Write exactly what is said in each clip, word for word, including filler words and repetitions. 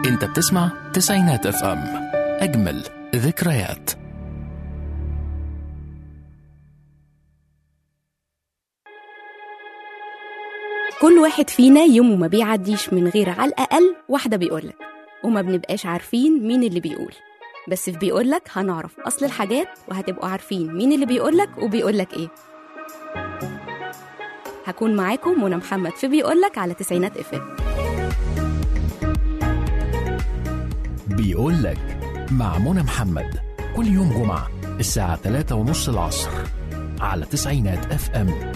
انت بتسمع تسعينات اف ام، اجمل ذكريات. كل واحد فينا يومه ما بيعديش من غير على الأقل واحدة بيقولك، وما بنبقاش عارفين مين اللي بيقول، بس في بيقولك هنعرف أصل الحاجات وهتبقوا عارفين مين اللي بيقولك وبيقولك إيه. هكون معاكم منى محمد في بيقولك على تسعينات اف ام. بيقولك مع منى محمد كل يوم جمعة الساعة ثلاثة ونص العصر على تسعينات اف ام.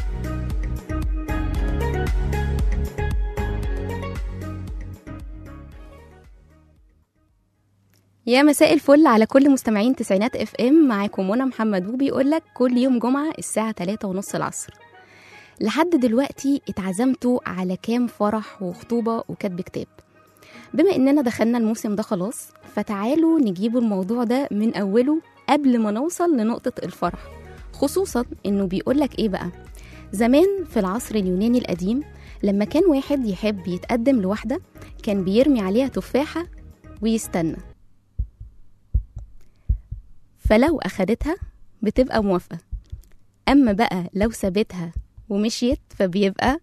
يا مساء الفل على كل مستمعين تسعينات اف ام، معاكم منى محمد وبيقولك كل يوم جمعة الساعة ثلاثة ونص العصر. لحد دلوقتي اتعزمتوا على كام فرح وخطوبة وكتب كتاب. بما اننا دخلنا الموسم ده خلاص، فتعالوا نجيبوا الموضوع ده من اوله قبل ما نوصل لنقطة الفرح، خصوصا انه بيقولك ايه بقى. زمان في العصر اليوناني القديم لما كان واحد يحب يتقدم لواحدة كان بيرمي عليها تفاحة ويستنى، فلو أخدتها بتبقى موافقة، أما بقى لو سابتها ومشيت فبيبقى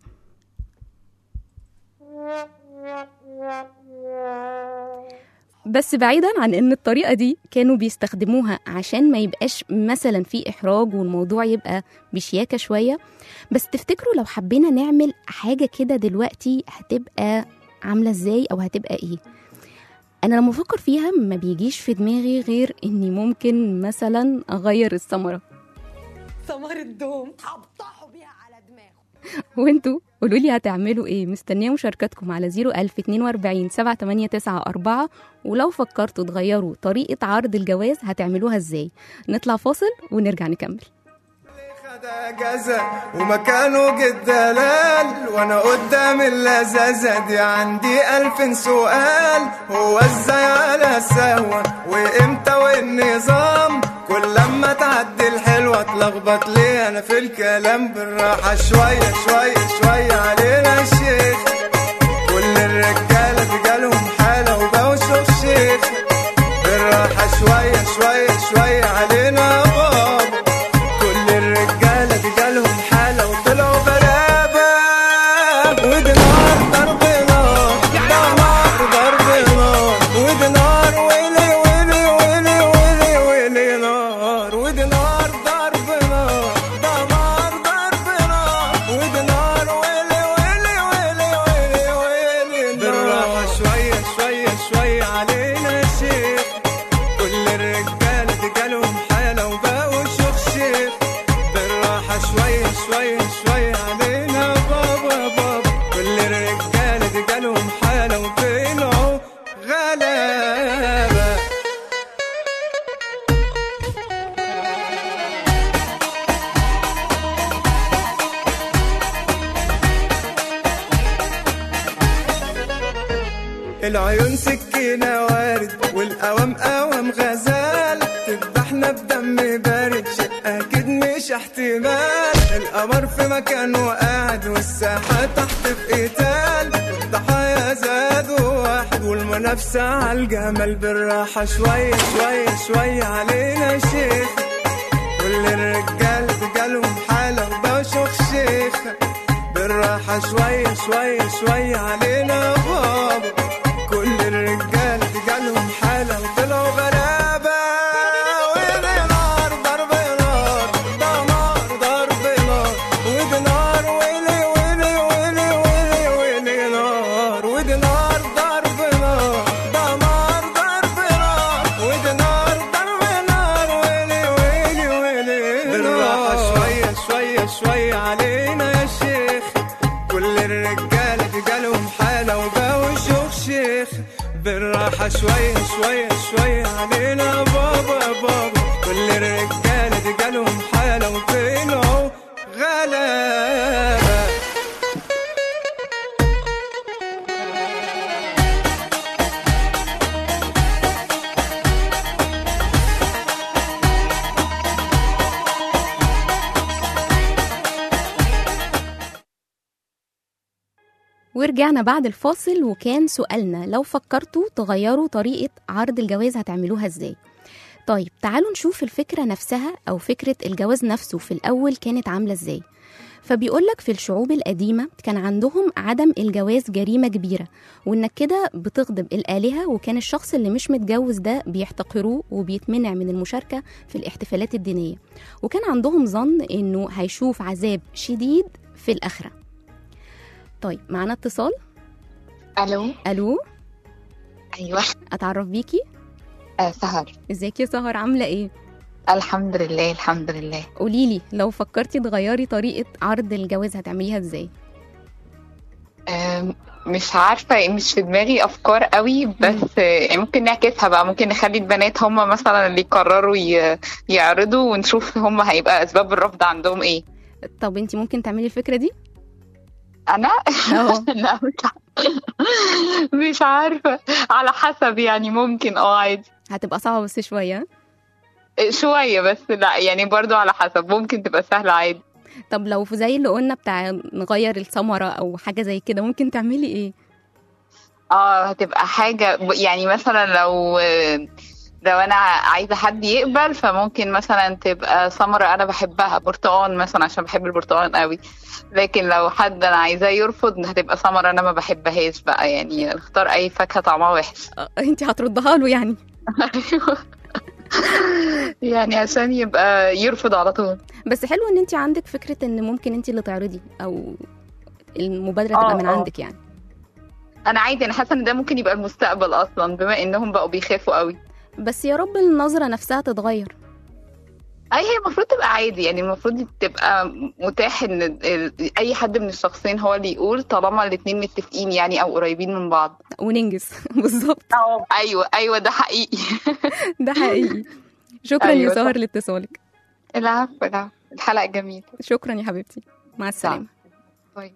بس. بعيدا عن ان الطريقة دي كانوا بيستخدموها عشان ما يبقاش مثلا في إحراج والموضوع يبقى بشياكة شوية، بس تفتكروا لو حبينا نعمل حاجة كده دلوقتي هتبقى عاملة ازاي أو هتبقى ايه؟ أنا لما أفكر فيها ما بيجيش في دماغي غير إني ممكن مثلا أغير الثمرة، ثمر الدوم هبطحوا بيها على دماغه. وانتوا قولوا لي هتعملوا ايه؟ مستنيه مشاركتكم على صفر ألف اتنين وأربعين سبعة تمانية تسعة أربعة، ولو فكرتوا تغيروا طريقة عرض الجواز هتعملوها ازاي؟ نطلع فاصل ونرجع نكمل. جزا ومكانه جد دلال، وانا قدام اللذاذة دي عندي الف سؤال. هو ازاي على السهوة وامتى والنظام؟ كل لما تعدي الحلوة اتلخبط ليه انا في الكلام؟ بالراحة شوية شوية شوية علينا الشيخ، كل الرجالة دي جالهم حالة وبوشوف شيخ. بالراحة شوية شوية شوية علينا بابا، كل الرجالة دي جالهم حالة وطلعوا غلابة. ودي نار ضرب نار، ده نار ضرب نار، ودي نار ويلي ويلي ويلي ويلي ويلي نار. ودي نار ضرب نار، ده نار ضرب نار، ودي نار ويلي ويلي ويلي ويلي ويلي نار. بالراحة شوية شوية شوية علينا شيخ، كل الرجالة دي جالهم حالة وبقوا شيخ شيخ. بالراحة شوية شوية شوية علينا بابا بابا، كل الرجالة دي جالهم حالة وبقوا غلابة. العيون سكينة وارد والقوام قوام غزال، تذبحنا بدم بارد شيء أكيد مش احتمال. القمر في مكانه قاعد والساحة تحت في قتال، والضحايا زادوا واحد والمنافسة عالجمال. بالراحة شوية شوية شوية علينا شيخ، كل الرجال جالهم حالة وبشوخ شيخ. بالراحة شوية شوية شوية علينا بابا، كل الرجال جالهم حالة وطلعوا غلابة. ودي نار ضرب نار، ده نار ضرب نار، ودي نار ويلي ويلي ويلي ويلي ويلي نار. ودي نار ضرب نار، ده نار ضرب نار، ودي نار ضرب نار ويلي ويلي ويلي نار. بالراحة شوية شوية شوية علينا يا شيخ، كل الرجالة جالهم حالة وبقوا شيوخ شيخ. بالراحة شوية شوية شوية علينا بابا بابا، كل الرجالة دي جالهم حالة وطلعوا غلابة. ورجعنا بعد الفاصل، وكان سؤالنا لو فكرتوا تغيروا طريقة عرض الجواز هتعملوها ازاي؟ طيب تعالوا نشوف الفكرة نفسها أو فكرة الجواز نفسه في الأول كانت عاملة ازاي. فبيقولك في الشعوب القديمة كان عندهم عدم الجواز جريمة كبيرة، وإنك كده بتغضب الآلهة، وكان الشخص اللي مش متجوز ده بيحتقروه وبيتمنع من المشاركة في الاحتفالات الدينية، وكان عندهم ظن إنه هيشوف عذاب شديد في الآخرة. طيب معنا اتصال. الو. ألو. ايوه. أتعرف بيكي؟ آه سهر. ازيك يا سهر، عاملة ايه؟ الحمد لله الحمد لله. قوليلي لو فكرتي تغيري طريقة عرض الجواز هتعمليها ازاي؟ آه مش عارفة، مش في دماغي أفكار قوي، بس آه ممكن نعكسها بقى، ممكن نخلي البنات هم مثلا اللي يقرروا يعرضوا، ونشوف هم هيبقى أسباب الرفض عندهم ايه. طب انتي ممكن تعملي الفكرة دي؟ أنا؟ لا مش عارفة. مش عارفة، على حسب يعني، ممكن اه عادي. هتبقى صعبة بس شوية شوية بس، لا يعني برضو على حسب، ممكن تبقى سهلة عادي. طب لو في زي اللي قلنا بتاع نغير السمرة أو حاجة زي كده، ممكن تعملي ايه؟ اه هتبقى حاجة يعني مثلا لو لو انا عايزة حد يقبل، فممكن مثلا تبقى سمرة انا بحبها، برتقان مثلا عشان بحب البرتقان قوي. لكن لو حد انا عايزاه يرفض هتبقى سمرة انا ما بحبهاش بقى، يعني اختار اي فاكهة طعمها وحش. اه انتي هتردها له يعني؟ يعني عشان يبقى يرفض على طول. بس حلو ان انتي عندك فكرة ان ممكن انتي اللي تعرضي او المبادرة تبقى من عندك يعني. انا عادي، انا حاسة ان ده ممكن يبقى المستقبل اصلا، بما انهم بقوا بيخافوا قوي. بس يا رب النظرة نفسها تتغير. اي هي المفروض تبقى عادي، يعني المفروض تبقى متاح ان اي حد من الشخصين هو اللي يقول، طالما الاتنين متفقين يعني او قريبين من بعض وننجز. بالظبط. ايوه ايوه ده حقيقي. ده حقيقي. شكرا أيوة يا سهر لاتصالك. العفو العفو، الحلقة جميلة. شكرا يا حبيبتي، مع السلامة. باي.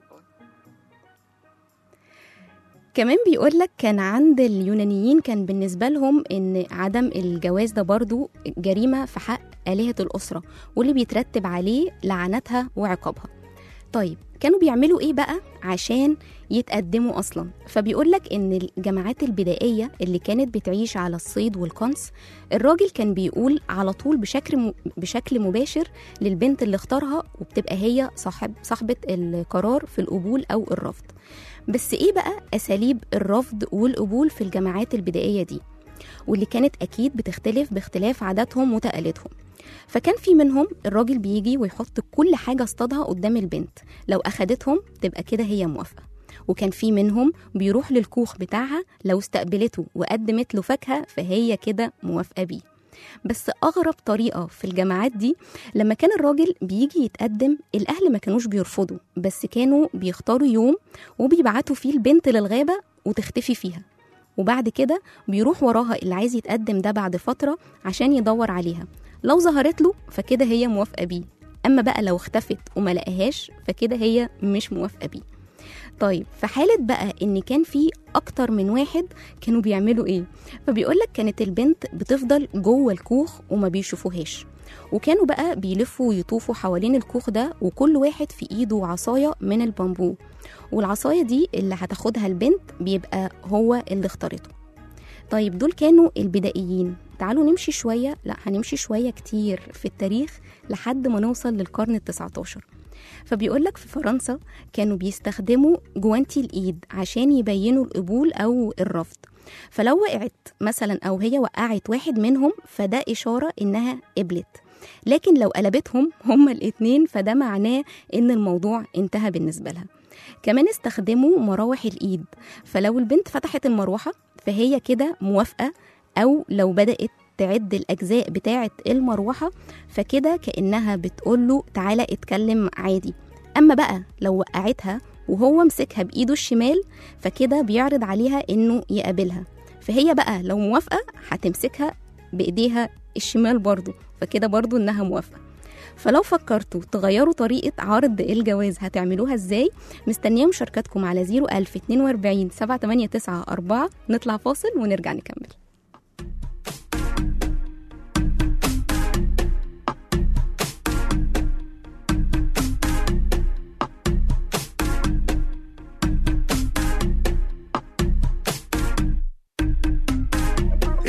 كمان بيقولك كان عند اليونانيين كان بالنسبة لهم إن عدم الجواز ده برضو جريمة في حق آلهة الأسرة، واللي بيترتب عليه لعنتها وعقابها. طيب كانوا بيعملوا إيه بقى عشان يتقدموا أصلا؟ فبيقولك إن الجماعات البدائية اللي كانت بتعيش على الصيد والقنص، الراجل كان بيقول على طول بشكل بشكل مباشر للبنت اللي اختارها، وبتبقى هي صاحب صاحبة القرار في القبول أو الرفض. بس ايه بقى اساليب الرفض والقبول في الجماعات البدائيه دي، واللي كانت اكيد بتختلف باختلاف عاداتهم وتقاليدهم. فكان في منهم الراجل بيجي ويحط كل حاجه اصطادها قدام البنت، لو اخدتهم تبقى كده هي موافقه. وكان في منهم بيروح للكوخ بتاعها، لو استقبلته وقدمت له فاكهه فهي كده موافقه بيه. بس أغرب طريقة في الجماعات دي لما كان الراجل بيجي يتقدم، الأهل ما كانوش بيرفضوا، بس كانوا بيختاروا يوم وبيبعتوا فيه البنت للغابة وتختفي فيها، وبعد كده بيروح وراها اللي عايز يتقدم ده بعد فترة عشان يدور عليها. لو ظهرت له فكده هي موافقة بيه، أما بقى لو اختفت وما لقاهاش فكده هي مش موافقة بيه. طيب في حالة بقى إن كان في أكتر من واحد كانوا بيعملوا إيه؟ فبيقولك كانت البنت بتفضل جوه الكوخ وما بيشوفوهاش، وكانوا بقى بيلفوا ويطوفوا حوالين الكوخ ده، وكل واحد في إيده عصاية من البامبو، والعصاية دي اللي هتاخدها البنت بيبقى هو اللي اختارته. طيب دول كانوا البدائيين. تعالوا نمشي شوية، لا هنمشي شوية كتير في التاريخ لحد ما نوصل للقرن التسعة عشر. فبيقولك في فرنسا كانوا بيستخدموا جوانتي الإيد عشان يبينوا القبول أو الرفض. فلو وقعت مثلا أو هي وقعت واحد منهم فده إشارة إنها قبلت، لكن لو قلبتهم هما الاتنين فده معناه إن الموضوع انتهى بالنسبة لها. كمان استخدموا مراوح الإيد، فلو البنت فتحت المروحة فهي كده موافقة، أو لو بدأت تعد الأجزاء بتاعة المروحة فكده كأنها بتقوله تعالى اتكلم عادي. أما بقى لو وقعتها وهو مسكها بإيده الشمال فكده بيعرض عليها إنه يقابلها، فهي بقى لو موافقة هتمسكها بإيديها الشمال برضو، فكده برضو إنها موافقة. فلو فكرتوا تغيروا طريقة عرض الجواز هتعملوها ازاي؟ مستنية مشاركتكم على زيرو ألف اتنين وأربعين سبعة تمانية تسعة أربعة. نطلع فاصل ونرجع نكمل.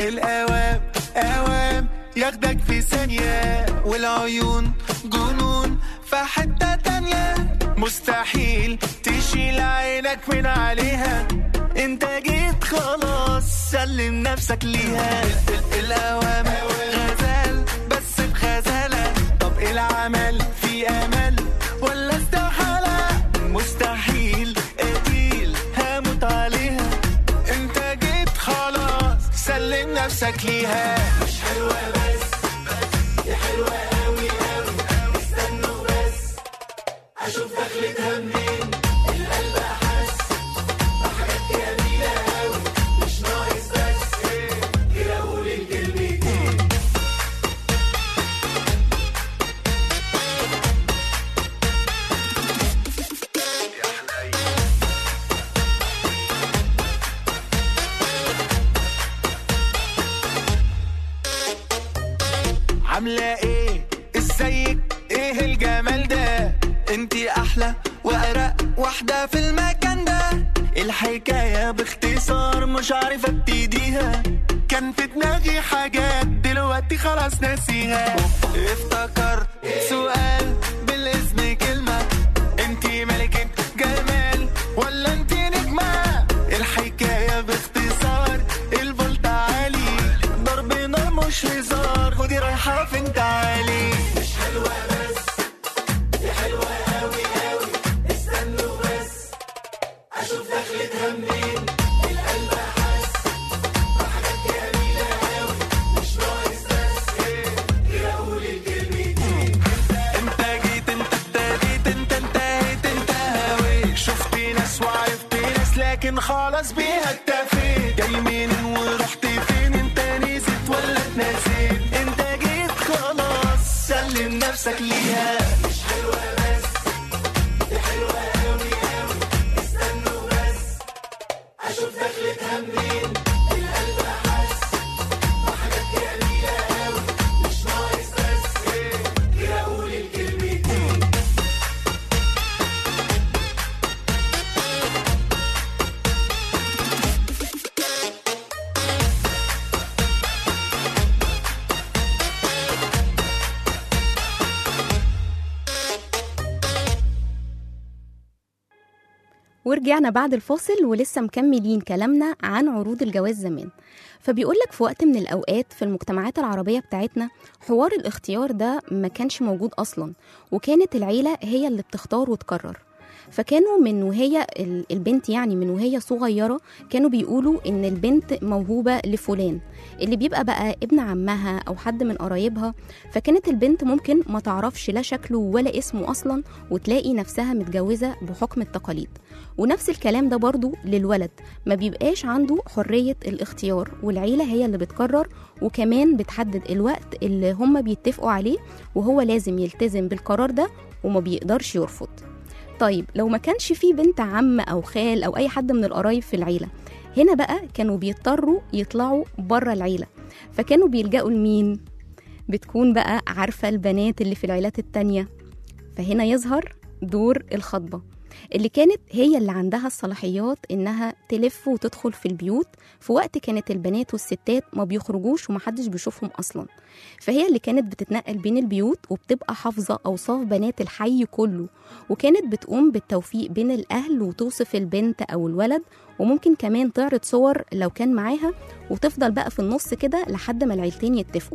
الأوام أوام ياخدك في ثانية، والعيون جنون في حتة تانية، مستحيل تشيل عينك من عليها، انت جيت خلاص سلم نفسك ليها. الأوام غزال بس بغزالة، طب ايه العمل في أمل ولا استحالة؟ مستحيل قتيل هموت عليها، انت جيت خلاص سلم نفسك ليها. مش حلوة بس دي حلوة قوي قوي، استنوا بس اشوف دخلتها منين، القلب حس بحاجات جميلة قوي، مش ناقص بس كده اقول الكلمتين. عاملة ايه ازيك ايه الجمال ده، انتي احلى وارق واحدة في المكان ده، الحكاية باختصار مش عارفة ابتديها، كان في دماغي حاجات دلوقتي خلاص ناسيها، افتكرت سؤال بالاسم كلمة، انتي ملكة جمال ولا انتي نجمة، الحكاية باختصار الفولت عالي، ضرب نار مش هزار، خدي رايحة فين تعالي. مش حلوة بس دي حلوة قوي قوي، استنوا بس اشوف دخلتها منين، القلب حس بحاجات جميلة قوي، مش ناقص بس كده اقول الكلمتين. انت جيت انت ابتديت انت انتهيت انت هويت، شفت ناس وعرفت ناس لكن خلاص بيها اكتفيت، جاي منين ورحت فين، انت نسيت ولا اتنسيت، انت جيت خلاص سلم نفسك ليها. مش حلوة بس دي حلوة قوي قوي، استنوا بس اشوف دخلتها منين، القلب حس بحاجات جميلة قوي، مش ناقص بس كده اقول الكلمتين. ورجعنا بعد الفاصل ولسه مكملين كلامنا عن عروض الجواز زمان. فبيقولك في وقت من الأوقات في المجتمعات العربية بتاعتنا حوار الاختيار ده ما كانش موجود أصلا، وكانت العيلة هي اللي بتختار وتقرر. فكانوا من وهي البنت يعني من وهي صغيرة كانوا بيقولوا إن البنت موهوبة لفلان اللي بيبقى بقى ابن عمها أو حد من قرايبها، فكانت البنت ممكن ما تعرفش لا شكله ولا اسمه أصلا وتلاقي نفسها متجوزة بحكم التقاليد. ونفس الكلام ده برضو للولد، ما بيبقاش عنده حرية الاختيار والعيلة هي اللي بتقرر، وكمان بتحدد الوقت اللي هم بيتفقوا عليه وهو لازم يلتزم بالقرار ده وما بيقدرش يرفض. طيب لو ما كانش فيه بنت عم أو خال أو أي حد من القرايب في العيلة، هنا بقى كانوا بيضطروا يطلعوا بره العيلة، فكانوا بيلجأوا لمين؟ بتكون بقى عارفة البنات اللي في العيلات التانية، فهنا يظهر دور الخطبة اللي كانت هي اللي عندها الصلاحيات إنها تلف وتدخل في البيوت في وقت كانت البنات والستات ما بيخرجوش ومحدش بيشوفهم أصلا، فهي اللي كانت بتتنقل بين البيوت وبتبقى حافظة أوصاف بنات الحي كله، وكانت بتقوم بالتوفيق بين الأهل وتوصف البنت أو الولد، وممكن كمان تعرض صور لو كان معاها وتفضل بقى في النص كده لحد ما العيلتين يتفقوا.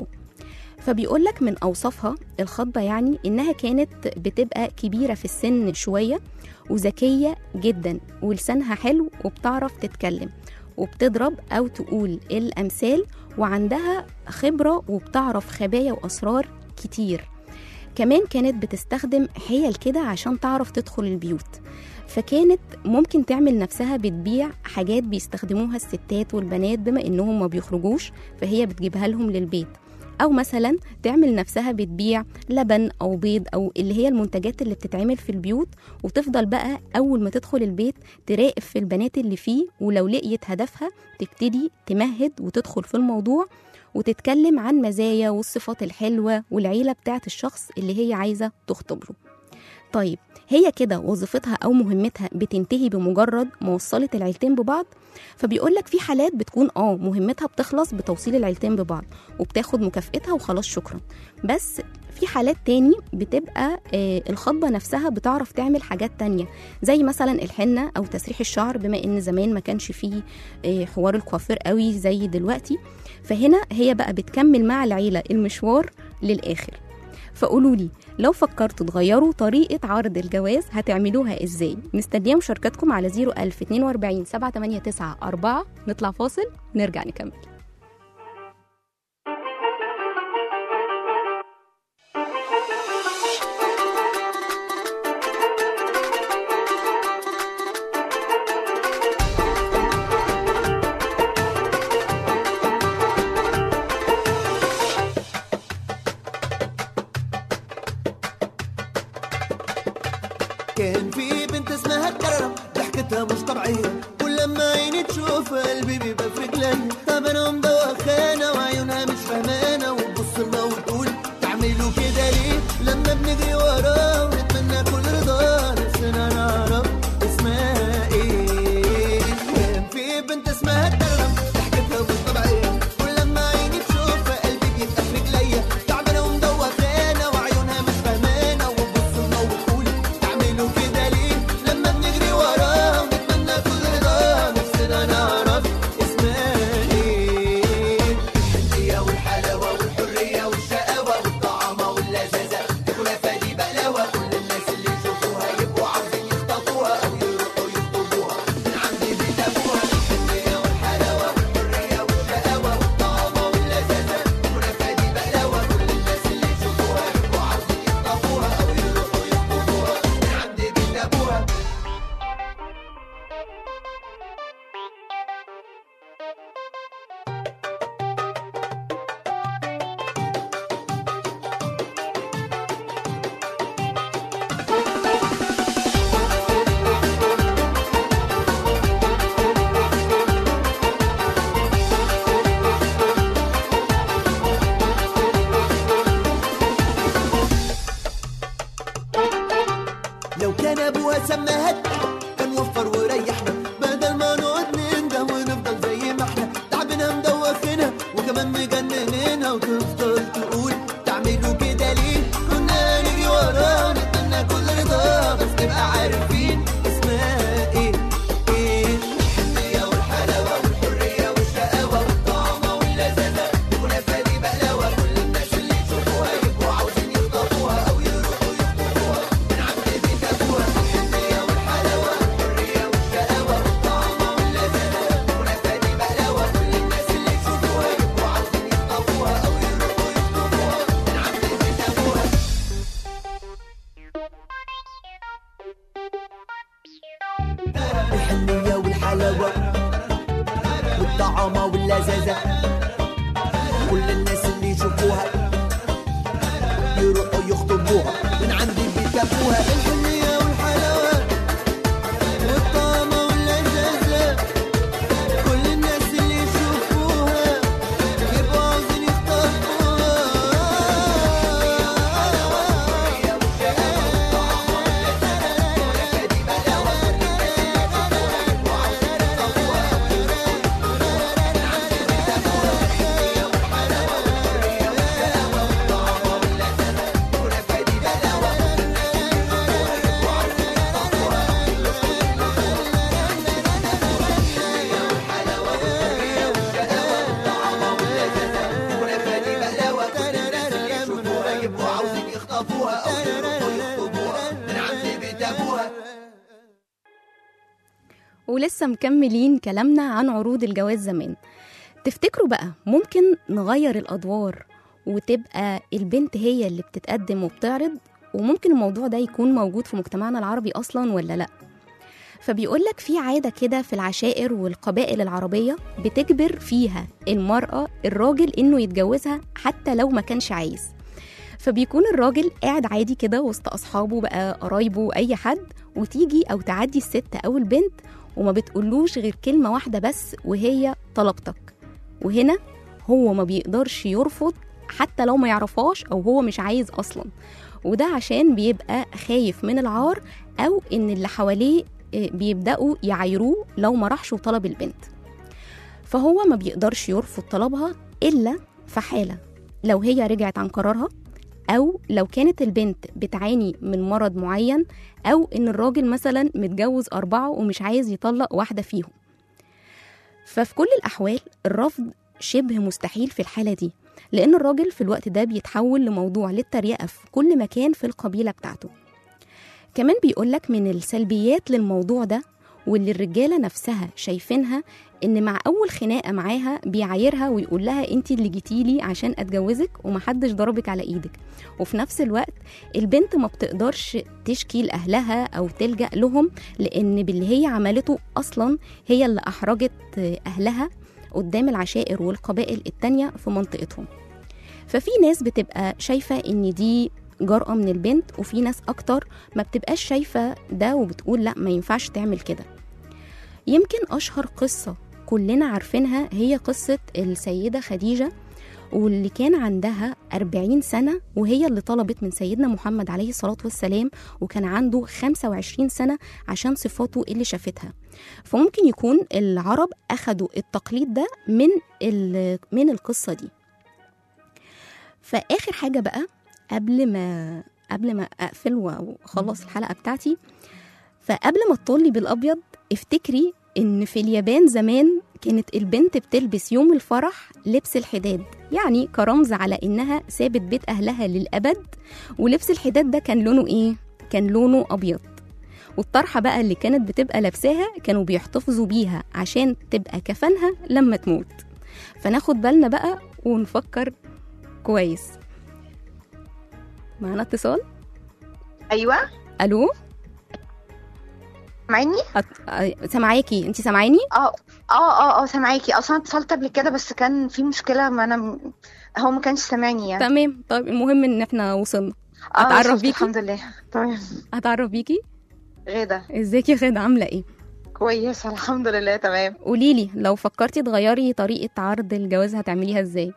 فبيقولك من أوصافها الخطبة يعني إنها كانت بتبقى كبيرة في السن شوية وذكية جدا ولسانها حلو وبتعرف تتكلم وبتضرب أو تقول الأمثال، وعندها خبرة وبتعرف خبايا وأسرار كتير. كمان كانت بتستخدم حيل كده عشان تعرف تدخل البيوت، فكانت ممكن تعمل نفسها بتبيع حاجات بيستخدموها الستات والبنات بما إنهم ما بيخرجوش، فهي بتجيبها لهم للبيت، أو مثلا تعمل نفسها بتبيع لبن أو بيض أو اللي هي المنتجات اللي بتتعمل في البيوت، وتفضل بقى أول ما تدخل البيت تراقب في البنات اللي فيه، ولو لقيت هدفها تبتدي تمهد وتدخل في الموضوع وتتكلم عن مزايا والصفات الحلوة والعيلة بتاعت الشخص اللي هي عايزة تخطب له. طيب هي كده وظيفتها أو مهمتها بتنتهي بمجرد ما وصلت العيلتين ببعض. فبيقولك في حالات بتكون اه مهمتها بتخلص بتوصيل العيلتين ببعض وبتاخد مكافئتها وخلاص شكرا. بس في حالات تاني بتبقى آه الخطبة نفسها بتعرف تعمل حاجات تانية، زي مثلا الحنة أو تسريح الشعر، بما إن زمان ما كانش فيه آه حوار الكوافير قوي زي دلوقتي. فهنا هي بقى بتكمل مع العيلة المشوار للآخر. فقولولي لو فكرتوا تغيروا طريقة عرض الجواز هتعملوها ازاي؟ مستنية مشاركتكم على زيرو ألف اتنين وأربعين سبعة تمانية تسعة أربعة. نطلع فاصل ونرجع نكمل. كان في بنت اسمها الكرم، ضحكتها مش طبيعية، كل لما عيني تشوف قلبي بيبقى في رجليا. طب انا مدوخانة وعيونها مش فهمانة، وتبص لنا وتقول تعملوا كده ليه؟ لما بنجري وراه ونتمنى كل رضا، نفسنا نعرف اسمها ايه. كان في بنت اسمها الكرم، ضحكتها مش طبيعية، كل لما عيني تشوف قلبي بيبقى في رجليا. طب انا مدوخانة وعيونها مش فهمانة، وتبص لنا وتقول تعملوا كده ليه؟ لما بنجري وراه ونتمنى كل رضا، نفسنا نعرف اسمها ايه. الحنية والحلاوة والحرية والشقاوة والطعامة واللذاذة، الخلافة دي بقلاوة، كل الناس اللي يشوفوها يبقوا عاوزين يخطفوها أو يروحوا يخطبوها من عند بيت أبوها. الحنية والحلاوة والحرية والشقاوة والطعامة واللذاذة، الخلافة دي بقلاوة، كل الناس اللي يشوفوها يبقوا عاوزين يخطفوها أو يروحوا يخطبوها من عند بيت أبوها. لو كان ابوها سماها كان وفر وريحنا، بدل ما نقعد ننده ونفضل زي ما احنا تعبنا مدوخنا وكمان مجننينها، وتفضل تقول تعملوا كده ليه؟ كنا نجري وراها نتمنى كل رضا، بس نبقى عارفين اسمها ايه. ايه الحنية والحلاوة والحرية والشقاوة والطعامة واللذاذة، الخلافة دي بقلاوة، كل الناس اللي يشوفوها يبقوا عاوزين يخطفوها أو يروحوا يخطبوها من عند بيت أبوها. الحنية والحلاوة والحرية والشقاوة والطعامة واللذاذة، الخلافة دي بقلاوة، كل الناس اللي يشوفوها يبقوا عاوزين يخطفوها أو يروحوا يخطبوها من عند بيت أبوها. الحنية والحلاوة والطعامة واللذاذة، كل الناس اللي يشوفوها يروحوا يخطبوها من عند بيت أبوها. الحنية والحلاوة والطعامة واللذاذة، كل الناس اللي يشوفوها يبقوا عاوزين يخطبوها. ولسه مكملين كلامنا عن عروض الجواز زمان. تفتكروا بقى ممكن نغير الأدوار وتبقى البنت هي اللي بتتقدم وبتعرض؟ وممكن الموضوع ده يكون موجود في مجتمعنا العربي أصلا ولا لأ؟ فبيقولك في عادة كده في العشائر والقبائل العربية بتجبر فيها المرأة الراجل إنه يتجوزها حتى لو ما كانش عايز. فبيكون الراجل قاعد عادي كده وسط أصحابه بقى قرايبه أي حد، وتيجي أو تعدي الست أو البنت وما بتقولوش غير كلمة واحدة بس وهي طلبتك. وهنا هو ما بيقدرش يرفض حتى لو ما يعرفهاش أو هو مش عايز أصلا. وده عشان بيبقى خايف من العار أو إن اللي حواليه بيبدأوا يعايروه لو ما راحش وطلب البنت. فهو ما بيقدرش يرفض طلبها إلا في حالة لو هي رجعت عن قرارها، أو لو كانت البنت بتعاني من مرض معين، أو إن الراجل مثلا متجوز أربعة ومش عايز يطلق واحدة فيهم. ففي كل الأحوال الرفض شبه مستحيل في الحالة دي، لأن الراجل في الوقت ده بيتحول لموضوع للتريقة في كل مكان في القبيلة بتاعته. كمان بيقولك من السلبيات للموضوع ده واللي الرجالة نفسها شايفينها، إن مع أول خناقة معاها بيعايرها ويقول لها أنت اللي جيتيلي عشان أتجوزك ومحدش ضربك على إيدك. وفي نفس الوقت البنت ما بتقدرش تشكي لأهلها أو تلجأ لهم، لأن باللي هي عملته أصلا هي اللي أحرجت أهلها قدام العشائر والقبائل التانية في منطقتهم. ففي ناس بتبقى شايفة إن دي جرأة من البنت، وفي ناس أكتر ما بتبقاش شايفة ده وبتقول لا ما ينفعش تعمل كده. يمكن أشهر قصة كلنا عارفينها هي قصة السيدة خديجة، واللي كان عندها أربعين سنة وهي اللي طلبت من سيدنا محمد عليه الصلاة والسلام، وكان عنده خمسة وعشرين سنة عشان صفاته اللي شافتها. فممكن يكون العرب أخدوا التقليد ده من من القصة دي. فآخر حاجة بقى قبل ما قبل ما أقفل وأخلص الحلقة بتاعتي، فقبل ما تطلي بالأبيض افتكري إن في اليابان زمان كانت البنت بتلبس يوم الفرح لبس الحداد، يعني كرمز على إنها سابت بيت أهلها للأبد. ولبس الحداد ده كان لونه إيه؟ كان لونه أبيض. والطرحة بقى اللي كانت بتبقى لابساها كانوا بيحتفظوا بيها عشان تبقى كفنها لما تموت. فناخد بالنا بقى ونفكر كويس. معنا اتصال. ايوه الو، سامعيني؟ أت... سامعاكي، انتي سامعيني؟ اه اه اه اه سامعاكي. اصلا اتصلت قبل كده بس كان في مشكله، ما انا م... هو ما كانش سامعني يعني. تمام. طيب المهم ان احنا وصلنا. هتعرف بيكي؟ الحمد لله تمام. هتعرف بيكي؟ غادة. ازيك يا غادة، عامله ايه؟ كويسه الحمد لله تمام. قوليلي لو فكرتي تغيري طريقه عرض الجواز هتعمليها ازاي؟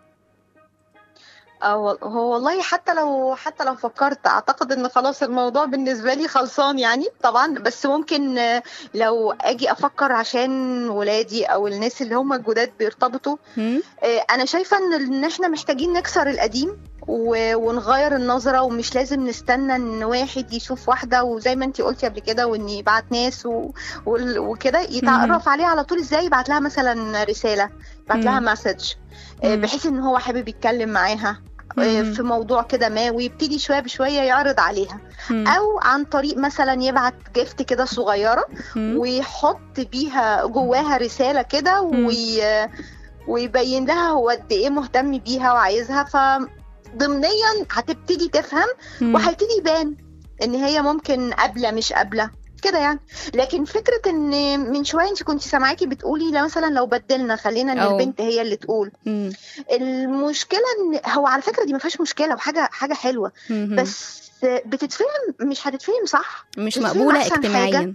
اه هو والله حتى لو حتى لو فكرت اعتقد ان خلاص الموضوع بالنسبه لي خلصان يعني طبعا. بس ممكن لو اجي افكر عشان ولادي او الناس اللي هم الجداد بيرتبطوا، انا شايفه ان احنا محتاجين نكسر القديم ونغير النظره، ومش لازم نستنى ان واحد يشوف واحده وزي ما انتي قلتي قبل كده وان يبعت ناس وكده يتعرف عليها على طول. ازاي؟ يبعت لها مثلا رساله، يبعت لها مسج بحيث ان هو حابب يتكلم معاها في موضوع كده ما، ويبتدي شويه بشويه يعرض عليها. مم. او عن طريق مثلا يبعت جيفت كده صغيره مم. ويحط بيها جواها رساله كده وي... ويبين لها هو قد ايه مهتم بيها وعايزها، فضمنيا هتبتدي تفهم مم. وهيبتدي يبان ان هي ممكن قابله مش قابله كده يعني. لكن فكره ان من شويه انت كنت سامعاكي بتقولي لا مثلا لو بدلنا خلينا ان أوه. البنت هي اللي تقول. مم. المشكله ان هو على فكره دي ما فيهاش مشكله وحاجه حاجه حلوه، مم. بس بتتفهم مش هتتفهم صح، مش مقبوله اجتماعيا.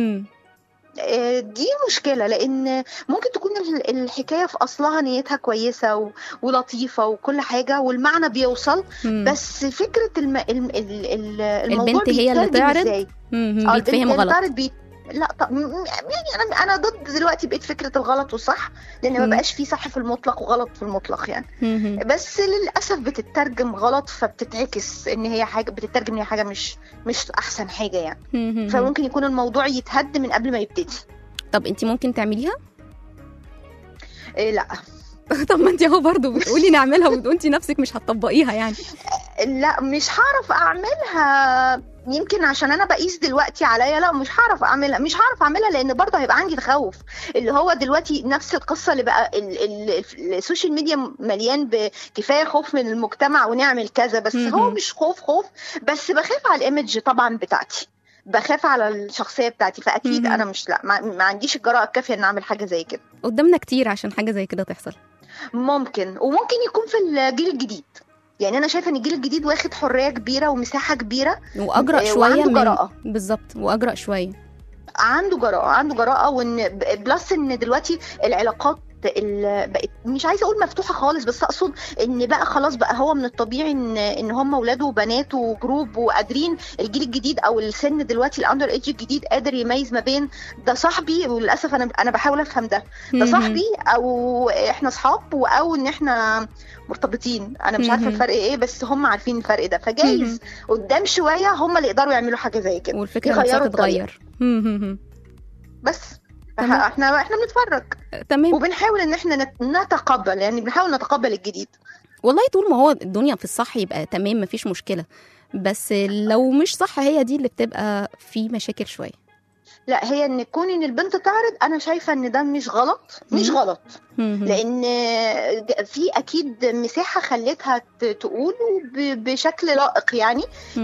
دي مشكله، لان ممكن تكون الحكايه في اصلها نيتها كويسه ولطيفه وكل حاجه والمعنى بيوصل، مم. بس فكره الم... الم... الموضوع البنت هي اللي تعرض بيتفهم غلط. بي... لا طب يعني انا انا ضد دلوقتي بقيت فكره الغلط والصح، لان ما بقاش في صح في المطلق وغلط في المطلق يعني. مم. بس للاسف بتترجم غلط، فبتتعكس ان هي حاجه، بتترجم ان هي حاجه مش مش احسن حاجه يعني. مم. فممكن يكون الموضوع يتهد من قبل ما يبتدي. طب انت ممكن تعمليها؟ إيه لا. طب ما انت اهو برضه بتقولي نعملها وانت نفسك مش هتطبقيها يعني. لا مش هعرف اعملها، يمكن عشان انا بقيس دلوقتي عليا. لا مش هعرف اعملها، مش هعرف اعملها لان برضه هيبقى عندي تخوف، اللي هو دلوقتي نفس القصه اللي بقى السوشيال ميديا مليان بكفايه خوف من المجتمع ونعمل كذا، بس م-م. هو مش خوف خوف بس بخاف على الايمج طبعا بتاعتي، بخاف على الشخصيه بتاعتي، فاكيد م-م. انا مش لا ما, ما عنديش الجرأه الكافيه ان اعمل حاجه زي كده. قدامنا كتير عشان حاجه زي كده تحصل. ممكن وممكن يكون في الجيل الجديد، يعني انا شايفه ان الجيل الجديد واخد حريه كبيره ومساحه كبيره واجرأ شويه من بالظبط واجرأ شويه عنده جراءه عنده جراءه وان بلس ان دلوقتي العلاقات ال... بقت مش عايزه اقول مفتوحه خالص، بس اقصد ان بقى خلاص بقى هو من الطبيعي ان ان هم اولاد وبنات وجروب وقادرين. الجيل الجديد او السن دلوقتي الاندر ايدج الجديد قادر يميز ما بين ده صاحبي، وللاسف انا انا بحاول افهم ده ده صاحبي او احنا اصحاب او ان احنا مرتبطين. انا مش عارفه الفرق ايه، بس هم عارفين الفرق ده. فجايز قدام شويه هم اللي يقدروا يعملوا حاجه زي كده، والفكره نفسها تتغير. بس احنا احنا بنتفرج تمام وبنحاول ان احنا نتقبل، يعني بنحاول نتقبل الجديد. والله طول ما هو الدنيا في الصح يبقى تمام مفيش مشكله، بس لو مش صح هي دي اللي بتبقى في مشاكل شويه. لا هي ان كون ان البنت تعرض، انا شايفه ان ده مش غلط، مش غلط، لان في اكيد مساحه خلتها تقول بشكل لائق. يعني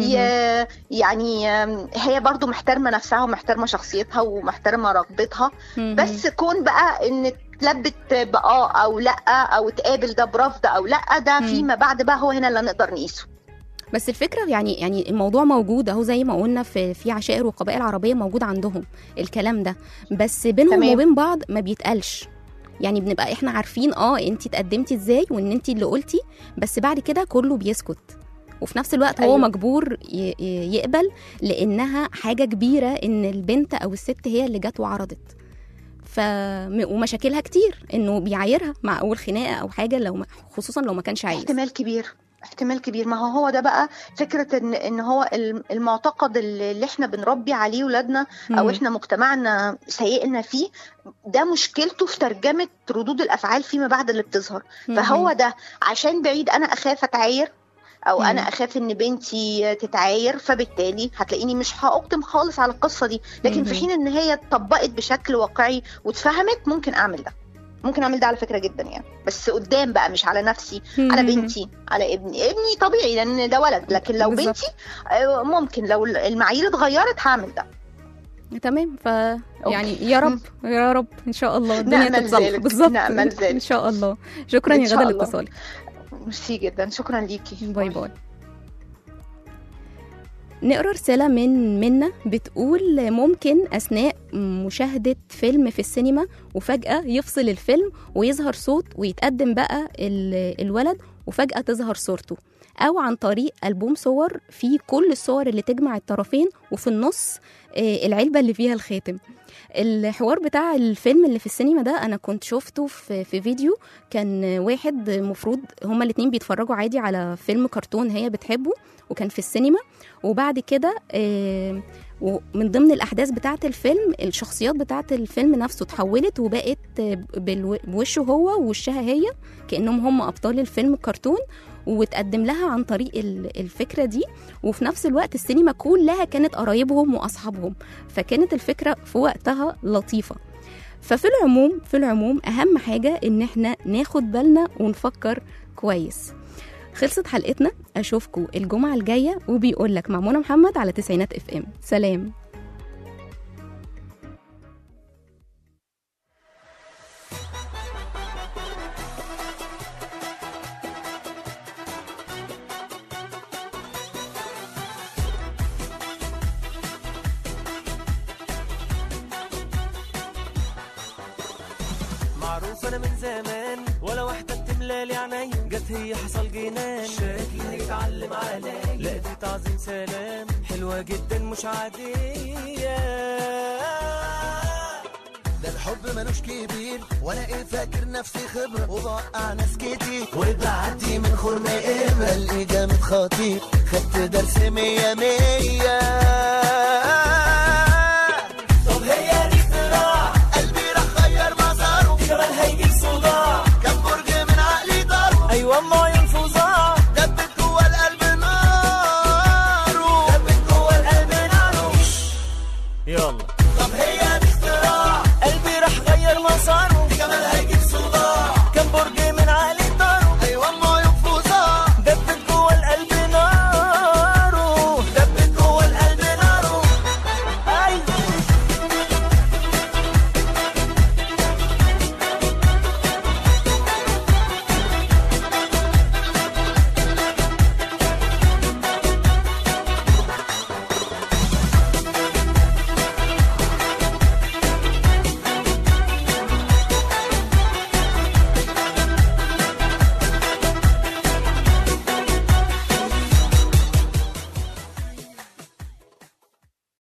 يعني هي برضو محترمه نفسها ومحترمه شخصيتها ومحترمه رغبتها. بس كون بقى ان تلبت بآه او لا، او تقابل ده برفض او لا، ده فيما بعد بقى هو هنا اللي نقدر نقيسه. بس الفكره يعني يعني الموضوع موجود اهو زي ما قلنا في في عشائر وقبائل عربيه موجود عندهم الكلام ده، بس بينهم تمام. وبين بعض ما بيتقالش. يعني بنبقى احنا عارفين اه انت اتقدمتي ازاي وان انت اللي قلتي، بس بعد كده كله بيسكت. وفي نفس الوقت أيوة. هو مجبور يقبل لانها حاجه كبيره ان البنت او الست هي اللي جت وعرضت. ف ومشاكلها كتير انه بيعايرها مع اول خناقه او حاجه، لو خصوصا لو ما كانش عايز. احتمال كبير احتمال كبير. ما هو هو ده بقى فكرة ان ان هو المعتقد اللي احنا بنربي عليه ولادنا او احنا مجتمعنا سيئنا فيه، ده مشكلته في ترجمة ردود الافعال فيما بعد اللي بتظهر. فهو ده عشان بعيد انا اخاف اتعاير او انا اخاف ان بنتي تتعاير، فبالتالي هتلاقيني مش هأقدم خالص على القصة دي. لكن في حين ان هي اتطبقت بشكل واقعي واتفهمت، ممكن اعمل ده ممكن اعمل ده على فكره جدا يعني. بس قدام بقى مش على نفسي، على بنتي، على ابني. ابني طبيعي لان ده ولد، لكن لو بالزبط. بنتي ممكن لو المعايير اتغيرت هعمل ده. تمام. ف يعني يا رب يا رب ان شاء الله الدنيا تتصلح. بالظبط نعمل ذلك ان شاء الله. شكرا يا غدا لاتصالك. ميرسي جدا، شكرا ليكي. باي باي. نقرأ رسالة من منا بتقول ممكن أثناء مشاهدة فيلم في السينما وفجأة يفصل الفيلم ويظهر صوت ويتقدم بقى الولد وفجأة تظهر صورته، أو عن طريق ألبوم صور فيه كل الصور اللي تجمع الطرفين وفي النص العلبة اللي فيها الخاتم. الحوار بتاع الفيلم اللي في السينما ده أنا كنت شفته في, في فيديو. كان واحد مفروض هما الاتنين بيتفرجوا عادي على فيلم كرتون هي بتحبه وكان في السينما، وبعد كده ومن ضمن الأحداث بتاعة الفيلم الشخصيات بتاعة الفيلم نفسه تحولت وبقت بوشه هو ووشها هي كأنهم هم أبطال الفيلم الكرتون، وتقدم لها عن طريق الفكرة دي. وفي نفس الوقت السينما كلها كانت قرايبهم وأصحابهم، فكانت الفكرة في وقتها لطيفة. ففي العموم في العموم أهم حاجة إن احنا ناخد بالنا ونفكر كويس. خلصت حلقتنا، أشوفكم الجمعة الجاية، وبيقول لك مع منى محمد على تسعينات اف ام. سلام. معروف انا من زمان ولا واحدة بتملالي عينيا، جت هي حصل جنان شكلها يتعلم عليا، لقيت تعظيم سلام حلوة جدا مش عادية. ده الحب ملوش كبير وانا ايه فاكر نفسي خبرة وبوقع ناس كتير وبعدي من خرم ايه اللي جامد خطير، خدت درس مية مية. طب هي دي اختراع قلبي راح غير مساره، جمال هيجي صداع كم برج من عقلي ضرب. ايوه ما